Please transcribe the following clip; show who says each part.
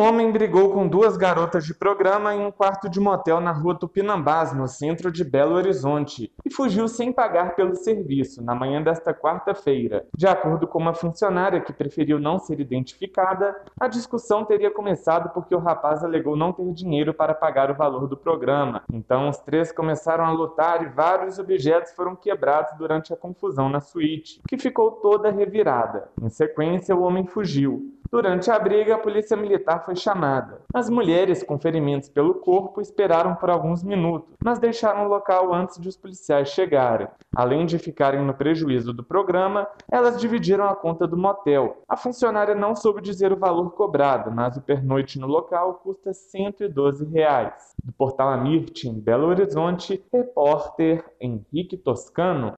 Speaker 1: homem brigou com duas garotas de programa em um quarto de motel na rua Tupinambás, no centro de Belo Horizonte, e fugiu sem pagar pelo serviço, na manhã desta quarta-feira. De acordo com uma funcionária que preferiu não ser identificada, a discussão teria começado porque o rapaz alegou não ter dinheiro para pagar o valor do programa. Então, os três começaram a lutar e vários objetos foram quebrados durante a confusão na suíte, que ficou toda revirada. Em sequência, o homem fugiu. Durante a briga, a polícia militar foi chamada. As mulheres com ferimentos pelo corpo esperaram por alguns minutos, mas deixaram o local antes de os policiais chegarem. Além de ficarem no prejuízo do programa, elas dividiram a conta do motel. A funcionária não soube dizer o valor cobrado, mas o pernoite no local custa R$ 112. Do portal Amirte, em Belo Horizonte, repórter Henrique Toscano.